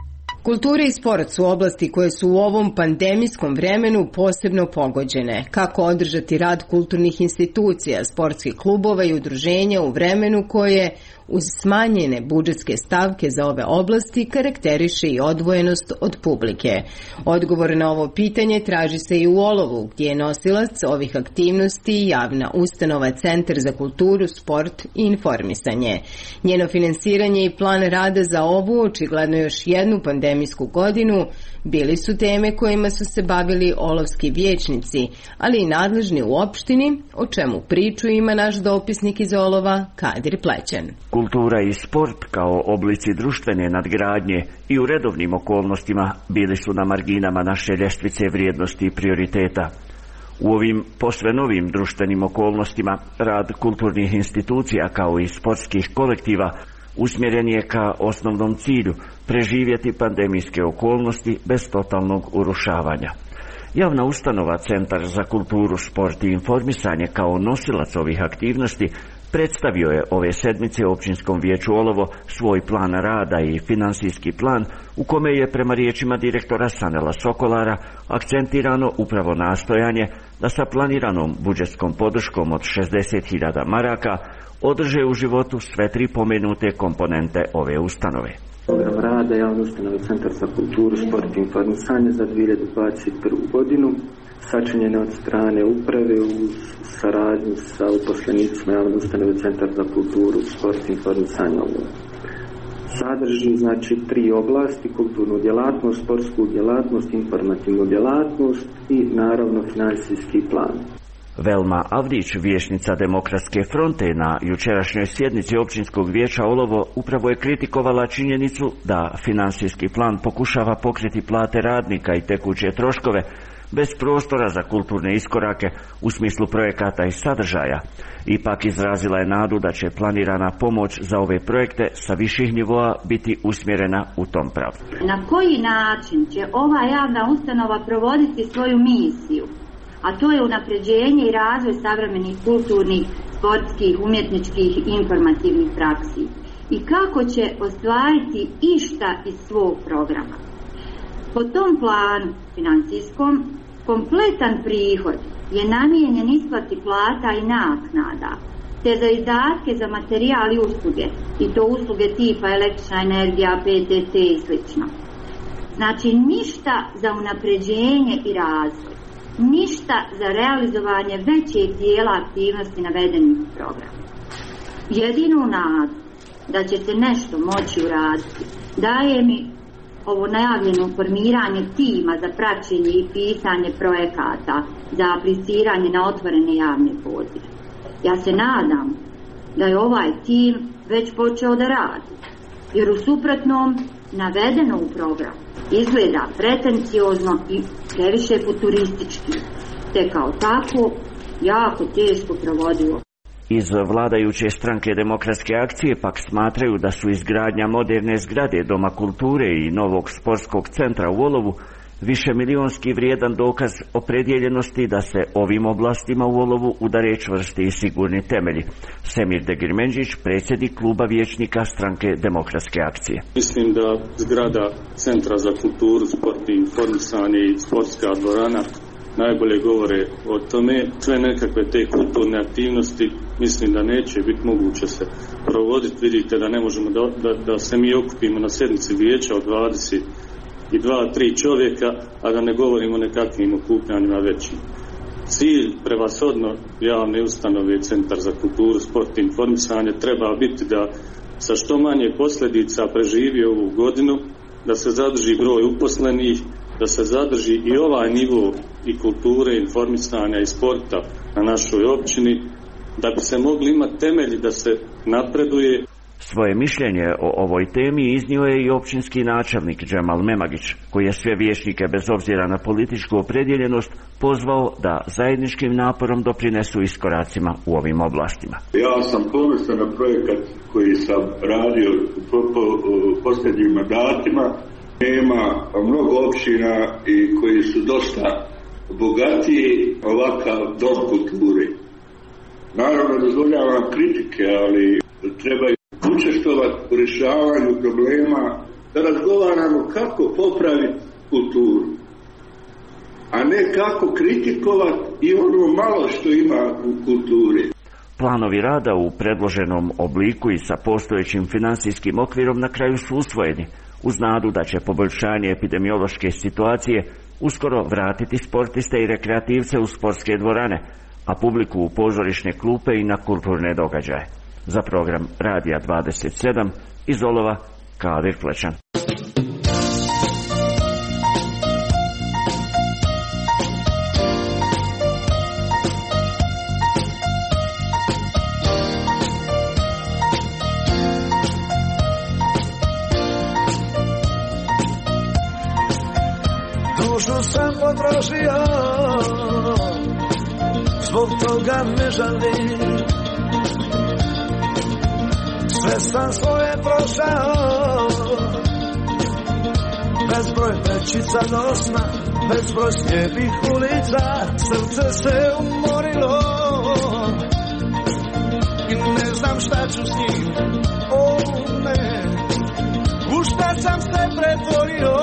Speaker 1: Kultura i sport su oblasti koje su u ovom pandemijskom vremenu posebno pogođene. Kako održati rad kulturnih institucija, sportskih klubova i udruženja u vremenu koje, uz smanjene budžetske stavke za ove oblasti, karakteriše i odvojenost od publike. Odgovor na ovo pitanje traži se i u Olovu, gdje je nosilac ovih aktivnosti javna ustanova Centar za kulturu, sport i informisanje. Njeno finansiranje i plan rada za ovu, očigledno još jednu pandemijsku godinu, bili su teme kojima su se bavili olovski vijećnici, ali i nadležni u opštini, o čemu priču ima naš dopisnik iz Olova, Kadir Plećan.
Speaker 6: Kultura i sport kao oblici društvene nadgradnje i u redovnim okolnostima bili su na marginama naše ljestvice vrijednosti i prioriteta. U ovim posve novim društvenim okolnostima rad kulturnih institucija kao i sportskih kolektiva usmjeren je ka osnovnom cilju preživjeti pandemijske okolnosti bez totalnog urušavanja. Javna ustanova Centar za kulturu, sport i informisanje kao nosilac ovih aktivnosti predstavio je ove sedmice Općinskom vijeću Olovo svoj plan rada i finansijski plan u kome je prema riječima direktora Sanela Sokolara akcentirano upravo nastojanje da sa planiranom budžetskom podrškom od šezdeset hiljada maraka održe u životu sve tri pomenute komponente ove ustanove.
Speaker 8: Program rada javne ustanove Centar za kulturu, sport i informisanje za dvije hiljade dvadeset prvu godinu sačinjena od strane uprave uz saradnju sa uposlenicima javne ustanove Centar za kulturu, sport i informisanje. Sadrži znači tri oblasti: kulturnu djelatnost, sportsku djelatnost, informativnu djelatnost i naravno financijski plan.
Speaker 6: Velma Avdić, vijećnica Demokratske fronte, na jučerašnjoj sjednici Općinskog vijeća Olovo upravo je kritikovala činjenicu da finansijski plan pokušava pokriti plate radnika i tekuće troškove bez prostora za kulturne iskorake u smislu projekata i sadržaja. Ipak izrazila je nadu da će planirana pomoć za ove projekte sa viših nivoa biti usmjerena u tom pravcu.
Speaker 10: Na koji način će ova javna ustanova provoditi svoju misiju, a to je unapređenje i razvoj savremenih kulturnih, sportskih, umjetničkih i informativnih praksi, i kako će ostvariti išta iz svog programa. Po tom planu financijskom, kompletan prihod je namijenjen isplati plata i naknada, te za izdatke za materijal i usluge, i to usluge tipa električna energija, P T C i sl. Znači ništa za unapređenje i razvoj, ništa za realizovanje većeg dijela aktivnosti navedenih programa. Jedinu nadu da će se nešto moći uraditi daje mi ovo najavljeno formiranje tima za praćenje i pisanje projekata za apliciranje na otvorene javne pozive. Ja se nadam da je ovaj tim već počeo da radi, jer u suprotnom navedeno u programu izgleda pretenciozno i previše futuristički, te kao tako jako teško provodivo.
Speaker 6: Iz vladajuće stranke Demokratske akcije pak smatraju da su izgradnja moderne zgrade Doma kulture i novog sportskog centra u Olovu višemilionski vrijedan dokaz opredjeljenosti da se ovim oblastima u Olovu udare čvrsti i sigurni temelji. Semir Degirmenđić, predsjednik kluba vijećnika stranke Demokratske akcije.
Speaker 11: Mislim da zgrada Centra za kulturu, sport i informisanje i sportska dvorana najbolje govore o tome. Sve nekakve te kulturne aktivnosti mislim da neće biti moguće se provoditi. Vidite da ne možemo da, da, da se mi okupimo na sjednici vijeća od dvadeset i dva tri čovjeka, a da ne govorimo o nekakvim okupljanjima većim. Cilj prevashodno javne ustanove Centar za kulturu, sport i informisanje treba biti da sa što manje posljedica preživi ovu godinu, da se zadrži broj uposlenih, da se zadrži i ovaj nivo i kulture, informisanja i sporta na našoj općini, da bi se mogli imati temelji da se napreduje.
Speaker 6: Svoje mišljenje o ovoj temi iznio je i općinski načelnik Džemal Memagić, koji je sve vijećnike bez obzira na političku opredjeljenost pozvao da zajedničkim naporom doprinesu iskoracima u ovim oblastima.
Speaker 25: Ja sam ponosan na projekat koji sam radio po, po, posljednjim mandatima. Nema mnogo općina i koji su dosta bogatiji ovakav dom kulture. Naravno dozvoljavam kritike, ali treba učestvovati u rješavanju problema da razgovaramo kako popraviti kulturu, a ne kako kritikovati i ono malo što ima u kulturi.
Speaker 6: Planovi rada u predloženom obliku i sa postojećim financijskim okvirom na kraju su usvojeni, uz nadu da će poboljšanje epidemiološke situacije uskoro vratiti sportiste i rekreativce u sportske dvorane, a publiku u pozorišne klupe i na kulturne događaje. Za program Radija dvadeset sedam iz Olova, Kadir Klečan.
Speaker 9: Dušu sam potrošio, zbog toga ne žalim. Sve sam svoje prošao, bezbroj vrećica nosna, bezbroj slijepih ulica, srce se umorilo i ne znam šta ću s njim, o ne, u šta sam se pretvorio.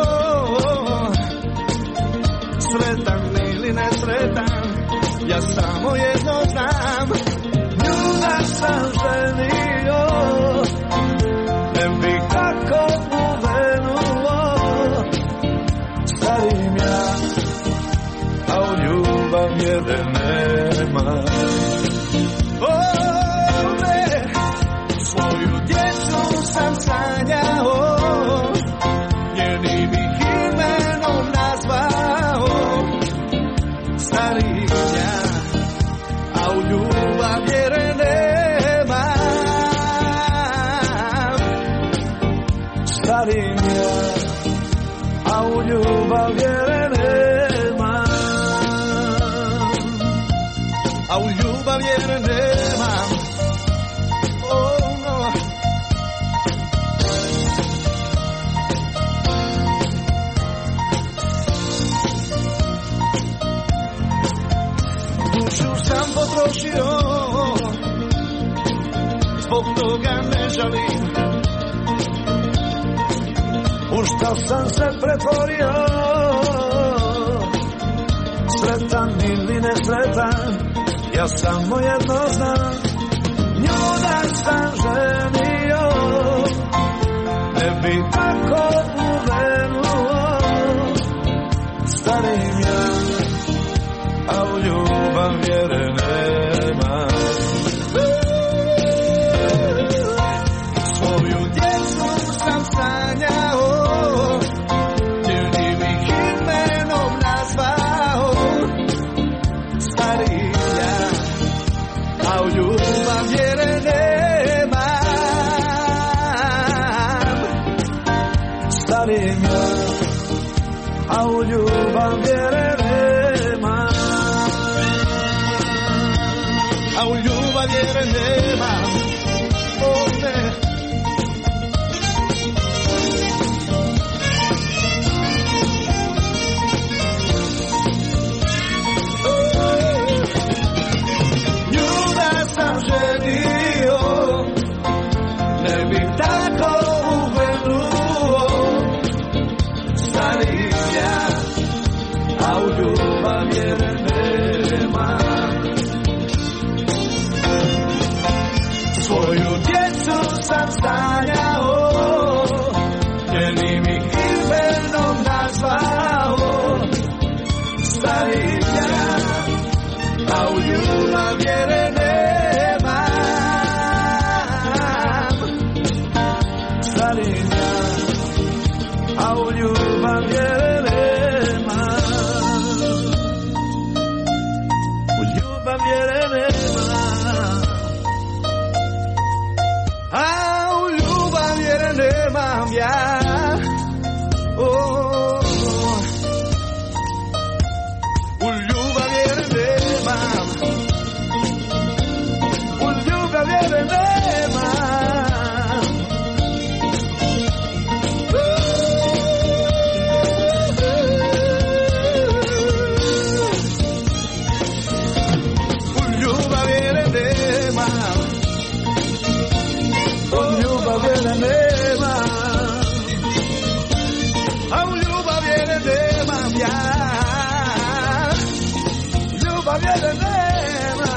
Speaker 9: Sretan ili nesretan, ja samo jedno znam, nju da sam želio, ne bi kako uvenulo. Starim ja, a u ljubav vjere nema. O ne, svoju djecu sam sanjao, njenim ih imenom nazvao. Starim ja, a u ljubav vjere nema. Starim ja, a u ljubav vjere nema. A u ljubav vjere nema. Oh no. Dušu sam potrošio, zbog toga ne žalim. U šta sam se pretvorio, sretan ili nesretan, ja samo jedno znam, nju da sam ženio, ne bi tako uvenulo. Starim ja, a u ljubav vjere nema. Svoju djecu sam sanjao, njenim ih imenom nazvao. Starim ja, a u ljubav vjere nema. Starim ja, a u ljubav vjere nema. A u ljubav vjere nema. O ne. Nju da sam ženio, ne bi tako uvenuo. Starim ja, a u ljubav vjere nema. ljubav je da nema.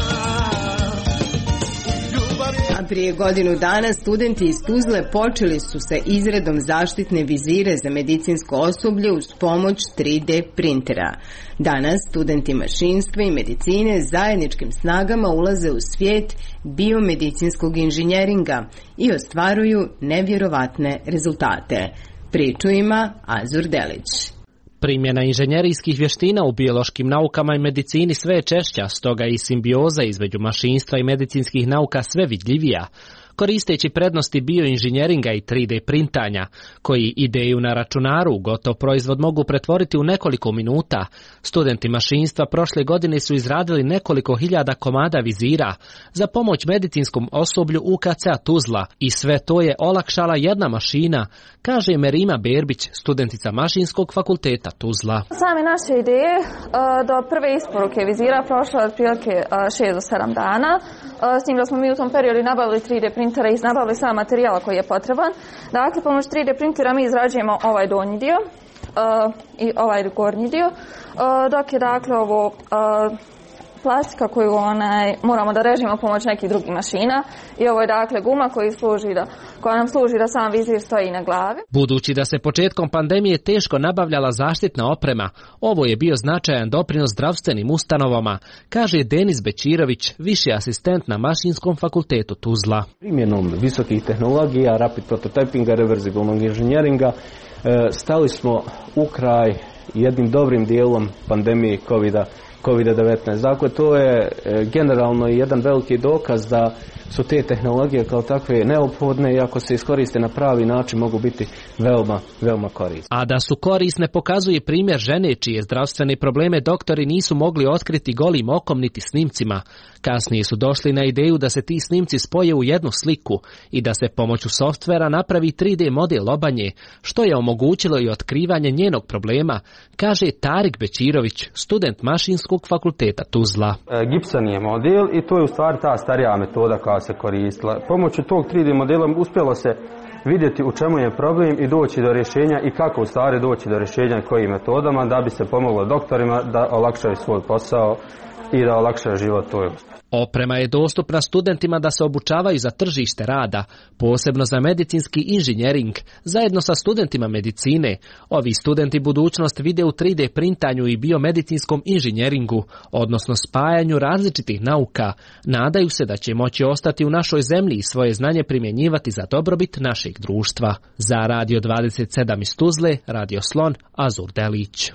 Speaker 1: A prije godinu dana studenti iz Tuzle počeli su sa izradom zaštitne vizire za medicinsko osoblje uz pomoć tri D printera. Danas studenti mašinstva i medicine zajedničkim snagama ulaze u svijet biomedicinskog inženjeringa i ostvaruju nevjerovatne rezultate. Priču ima Azur Delić.
Speaker 12: Primjena inženjerijskih vještina u biološkim naukama i medicini sve je češća, stoga i simbioza između mašinstva i medicinskih nauka sve vidljivija. Koristeći prednosti bioinženjeringa i tri D printanja, koji ideju na računaru u gotov proizvod mogu pretvoriti u nekoliko minuta, studenti mašinstva prošle godine su izradili nekoliko hiljada komada vizira za pomoć medicinskom osoblju U K C Tuzla i sve to je olakšala jedna mašina, kaže Merima Berbić, studentica Mašinskog fakulteta Tuzla.
Speaker 13: Same naše ideje do prve isporuke vizira prošlo je otprilike šest do sedam dana, s tim da smo mi u tom periodu nabavili tri D printera i nabavili sam materijal koji je potreban. Dakle, pomoć tri D printera mi izrađujemo ovaj donji dio uh, i ovaj gornji dio, uh, dok je dakle ovo uh, plastika koju onaj, moramo da režimo pomoć nekih drugih mašina i ovo je dakle guma koji služi da, koja nam služi da sam vizir stoji na glavi.
Speaker 12: Budući da se početkom pandemije teško nabavljala zaštitna oprema, ovo je bio značajan doprinos zdravstvenim ustanovama, kaže Denis Bećirović, viši asistent na Mašinskom fakultetu Tuzla.
Speaker 14: Primjenom visokih tehnologija, rapid prototypinga, reverzibilnog inženjeringa, stali smo u kraj jednim dobrim dijelom pandemije kovid devetnaest. Dakle, to je generalno jedan veliki dokaz da su te tehnologije kao takve neophodne i ako se iskoriste na pravi način mogu biti veoma, veoma korisne.
Speaker 12: A da su korisne pokazuje primjer žene čije zdravstvene probleme doktori nisu mogli otkriti golim okom niti snimcima. Kasnije su došli na ideju da se ti snimci spoje u jednu sliku i da se pomoću softvera napravi tri D model obanje, što je omogućilo i otkrivanje njenog problema, kaže Tarik Bećirović, student Mašinskog fakulteta Tuzla.
Speaker 15: Gipsan je model i to je u stvari ta starija metoda koja se koristila. Pomoću tog tri D modela uspjelo se vidjeti u čemu je problem i doći do rješenja i kako u stvari doći do rješenja kojim metodama da bi se pomoglo doktorima da olakšaju svoj posao i da olakšaju život toj.
Speaker 12: Oprema je dostupna studentima da se obučavaju za tržište rada, posebno za medicinski inženjering, zajedno sa studentima medicine. Ovi studenti budućnost vide u tri D printanju i biomedicinskom inženjeringu, odnosno spajanju različitih nauka. Nadaju se da će moći ostati u našoj zemlji i svoje znanje primjenjivati za dobrobit našeg društva. Za Radio dvadeset sedam iz Tuzle, Radio Slon, Azur Delić.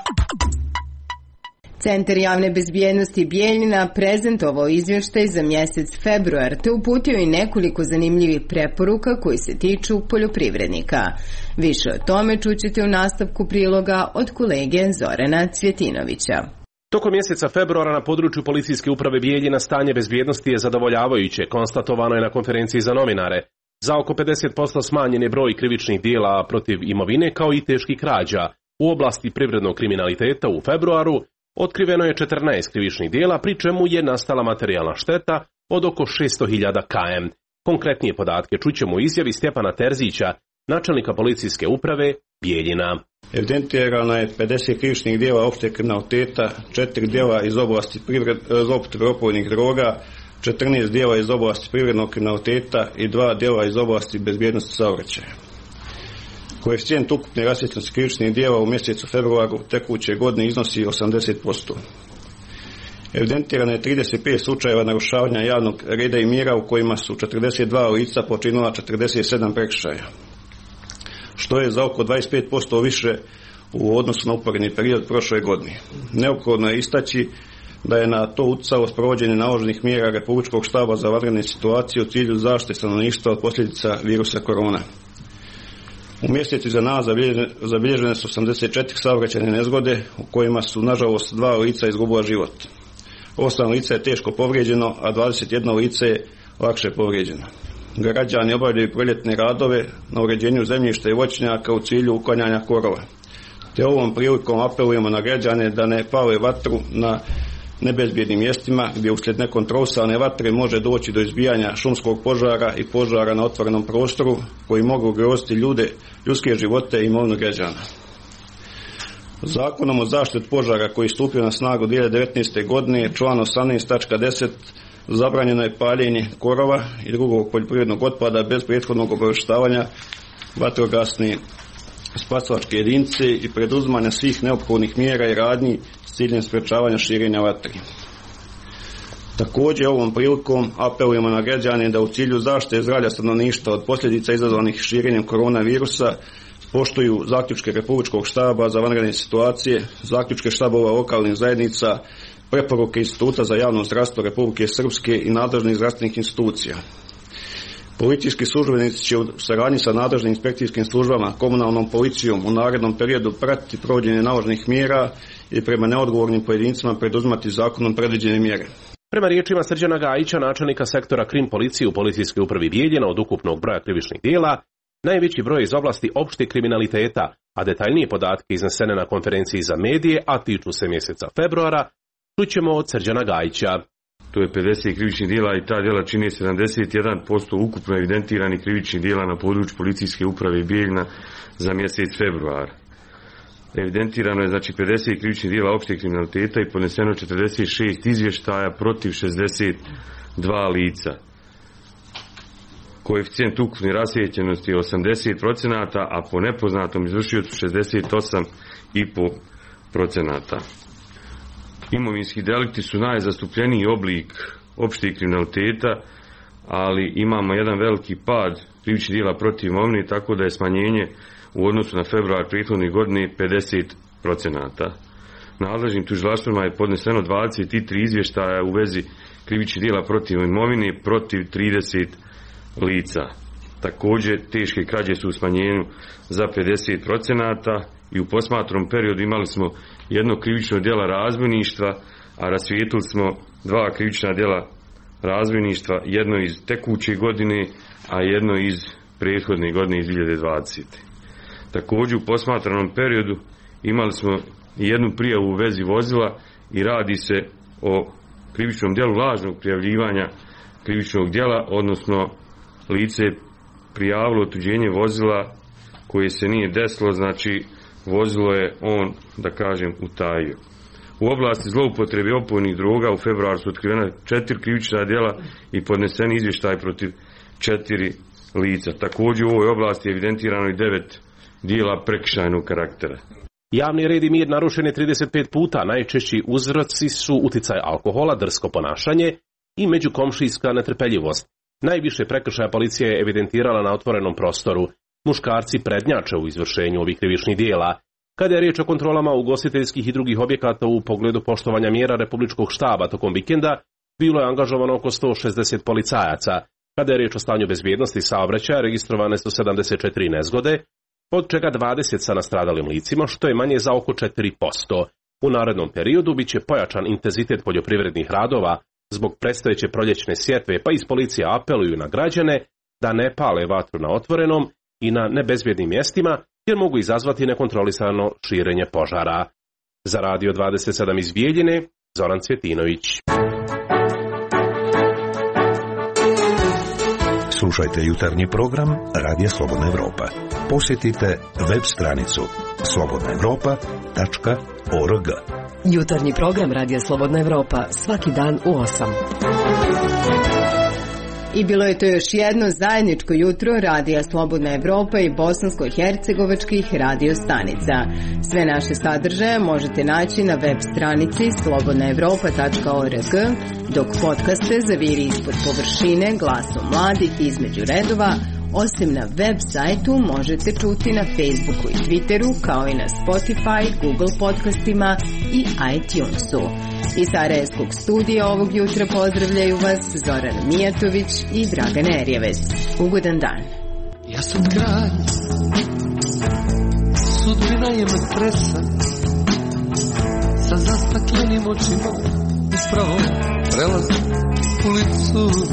Speaker 1: Centar javne bezbjednosti Bijeljina prezentovao izvještaj za mjesec februar te uputio i nekoliko zanimljivih preporuka koji se tiču poljoprivrednika. Više o tome čućete u nastavku priloga od kolege Zorana Cvjetinovića.
Speaker 16: Tokom mjeseca februara na području policijske uprave Bijeljina stanje bezbjednosti je zadovoljavajuće, konstatovano je na konferenciji za novinare. Za oko pedeset posto smanjen je broj krivičnih dijela protiv imovine kao i teških krađa. U oblasti privrednog kriminaliteta u februaru otkriveno je četrnaest krivičnih dijela, pri čemu je nastala materijalna šteta od oko šesto hiljada km. Konkretnije podatke čućemo u izjavi Stjepana Terzića, načelnika policijske uprave Bijeljina.
Speaker 26: Evidentirano je pedeset krivičnih dijela opšteg kriminaliteta, četiri dijela iz oblasti zloupotrebe opojnih droga, četrnaest dijela iz oblasti privrednog kriminaliteta i dva dijela iz oblasti bezbjednosti saobraćaja. Koeficijent ukupne rasvjetljenosti krivičnih dijela u mjesecu februaru tekuće godine iznosi osamdeset posto. Evidentirano je trideset pet slučajeva narušavanja javnog reda i mira u kojima su četrdeset dva lica počinila četrdeset sedam prekršaja, što je za oko dvadeset pet posto više u odnosu na uporedni period prošle godine. Neophodno je istaći da je na to utjecalo sprovođenje naloženih mjera Republičkog štaba za vanredne situacije u cilju zaštite stanovništva od posljedica virusa korona. U mjesecu iza nas zabilježene su osamdeset četiri saobraćajne nezgode u kojima su nažalost dva lica izgubila život. Osam lica je teško povrijeđeno, a dvadeset jedno lice je lakše povrijeđeno. Građani obavljaju proljetne radove na uređenju zemljišta i voćnjaka u cilju uklanjanja korova. Te ovom prilikom apelujemo na građane da ne pale vatru na nebezbjednim mjestima gdje uslijed nekontrolisane vatre može doći do izbijanja šumskog požara i požara na otvorenom prostoru koji mogu ugroziti ljude, ljudske živote i imovinu građana. Zakonom o zaštiti od požara koji je stupio na snagu dvije hiljade devetnaeste. godine, član osamnaest tačka deset, zabranjeno je paljenje korova i drugog poljoprivrednog otpada bez prethodnog obavještavanja vatrogasne spasilačke jedinice i preduzimanja svih neophodnih mjera i radnji s ciljem sprečavanja širenja vatre. Također ovom prilikom apelujemo na građane da u cilju zaštite zdravlja stanovništva od posljedica izazvanih širenjem koronavirusa poštuju zaključke Republičkog štaba za vanredne situacije, zaključke štabova lokalnih zajednica, preporuke Instituta za javno zdravstvo Republike Srpske i nadležnih zdravstvenih institucija. Policijski službenici će u saradnji sa nadležnim inspekcijskim službama, komunalnom policijom u narednom periodu pratiti provođenje naloženih mjera i prema neodgovornim pojedincima preduzimati zakonom predviđene mjere.
Speaker 16: Prema riječima Srđana Gajića, načelnika sektora krim policije u Policijskoj upravi Bijeljina, od ukupnog broja krivičnih djela, najveći broj iz oblasti opšteg kriminaliteta, a detaljnije podatke iznesene na konferenciji za medije, a tiču se mjeseca februara, čućemo od Srđana Gajića.
Speaker 2: To je pedeset krivičnih djela i ta djela čine sedamdeset jedan posto ukupno evidentiranih krivičnih djela na području Policijske uprave Bijeljina za mjesec februar. Evidentirano je znači pedeset krivičnih djela opšteg kriminaliteta i podneseno četrdeset šest izvještaja protiv šezdeset dva lica. Koeficijent ukupne rasvijećenosti je osamdeset procenata, a po nepoznatom izvršiocu šezdeset osam zarez pet procenata. Imovinski delikti su najzastupljeniji oblik opšteg kriminaliteta, ali imamo jedan veliki pad krivičnih djela protiv imovine, tako da je smanjenje u odnosu na februar prethodne godine pedeset procenata. Nadležnim tužilaštvima je podneseno dvadeset tri izvještaja u vezi krivičnih djela protiv imovine protiv trideset lica. Također teške krađe su u smanjenju za pedeset procenata i u posmatrom periodu imali smo jedno krivično djelo razbojništva, a rasvijetlili smo dva krivična djela razbojništva, jedno iz tekuće godine, a jedno iz prethodne godine iz dvije hiljade dvadesete. Također u posmatranom periodu imali smo jednu prijavu u vezi vozila i radi se o krivičnom djelu lažnog prijavljivanja krivičnog djela, odnosno lice je prijavilo otuđenje vozila koje se nije desilo, znači vozilo je on, da kažem, utajio. U oblasti zloupotrebe opojnih droga u februaru su otkrivena četiri krivična djela i podneseni izvještaj protiv četiri lica. Također u ovoj oblasti je evidentirano i devet djela prekršajnog karaktera.
Speaker 16: Javni red i mir narušen je trideset pet puta, najčešći uzroci su uticaj alkohola, drsko ponašanje i međukomšijska netrpeljivost. Najviše prekršaja policija je evidentirala na otvorenom prostoru. Muškarci prednjače u izvršenju ovih krivičnih djela. Kada je riječ o kontrolama ugostiteljskih i drugih objekata u pogledu poštovanja mjera Republičkog štaba tokom vikenda, bilo je angažovano oko sto šezdeset policajaca. Kada je riječ o stanju bezbjednosti saobraćaja, registrovane su sedamdeset četiri nezgode, od čega dvadeset sa nastradalim licima, što je manje za oko četiri posto. U narednom periodu bit će pojačan intenzitet poljoprivrednih radova zbog predstojeće proljećne sjetve, pa iz policije apeluju na građane da ne pale vatru na otvorenom i na nebezbjednim mjestima, jer mogu izazvati nekontrolisano širenje požara. Za Radio dvadeset sedam iz Bijeljine, Zoran Cvjetinović.
Speaker 3: Slušajte jutarnji program Radija Slobodna Evropa. Posjetite web stranicu slobodna evropa tačka org.
Speaker 17: Jutarnji program Radija Slobodna Evropa svaki dan u osam.
Speaker 1: I bilo je to još jedno zajedničko jutro Radija Slobodna Evropa i bosansko-hercegovačkih radio stanica. Sve naše sadržaje možete naći na web stranici slobodna evropa tačka org, dok podcaste zaviri ispod površine glasom mladih između redova, osim na web sajtu možete čuti na Facebooku i Twitteru, kao i na Spotify, Google podcastima i iTunesu. Iz Sarajevskog studija ovog jutra pozdravljaju vas Zoran Mijatović i Dragan Erjevec. Ugodan dan.
Speaker 9: Ja sam kralj, sudbina je me tresa, sa zastaklenim očima uspravo prelazim ulicu.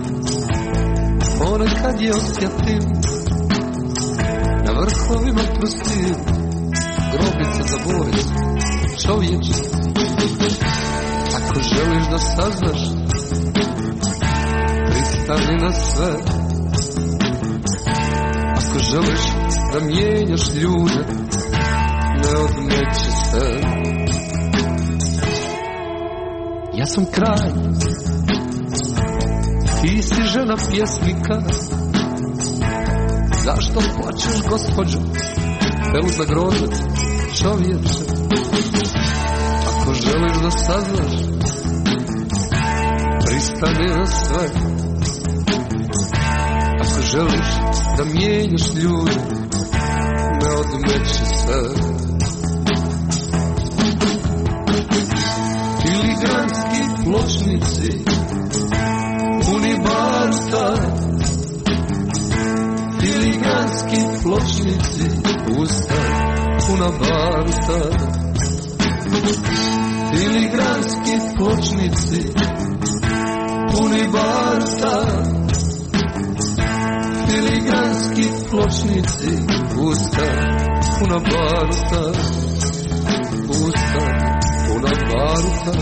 Speaker 9: Ponekad je osjetim na vrhovima prstiju, grobica za Boris, čovječ. Ako želiš da saznaš, pristani na sve. Ako želiš da mijenjaš ljude, ne
Speaker 18: ne odmeće se. Ja sam kralj, ti si žena pjesnika. Zašto plačeš, gospođo, Peluza Grožac, čovječe? Ako želiš da saznaš, pristani na sve. Ako želiš da mijenjaš ljude, ne odmeće se. Filigranski pločnici, puni barta. Filigranski pločnici, usta puna barta. Filigranski pločnici, puni barta. Filigranski pločnici, usta puna barta. Usta puna barta.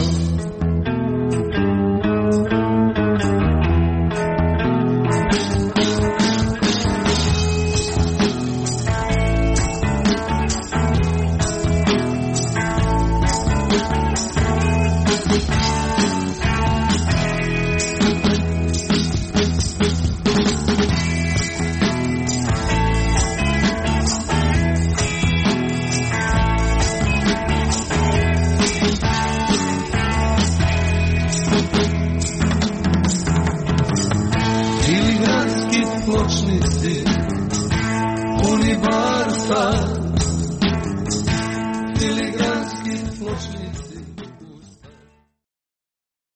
Speaker 18: Filigranski pločnici, puni barta.